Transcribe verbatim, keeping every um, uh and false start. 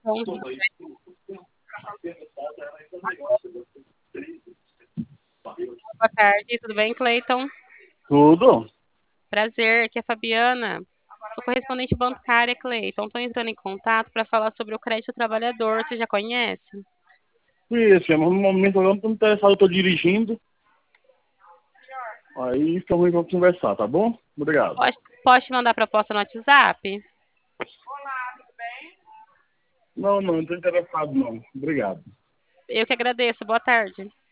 Bom dia, boa tarde, tudo bem, Cleiton? Tudo? Prazer, aqui é a Fabiana. Sou correspondente bancária, Cleiton. Estou entrando em contato para falar sobre o crédito ao trabalhador. Você já conhece? Isso, mas no momento eu não estou interessado, eu estou dirigindo. Aí estamos aí para conversar, tá bom? Obrigado. Pode, pode te mandar a proposta no WhatsApp? Não, não, não estou interessado não. Obrigado. Eu que agradeço. Boa tarde.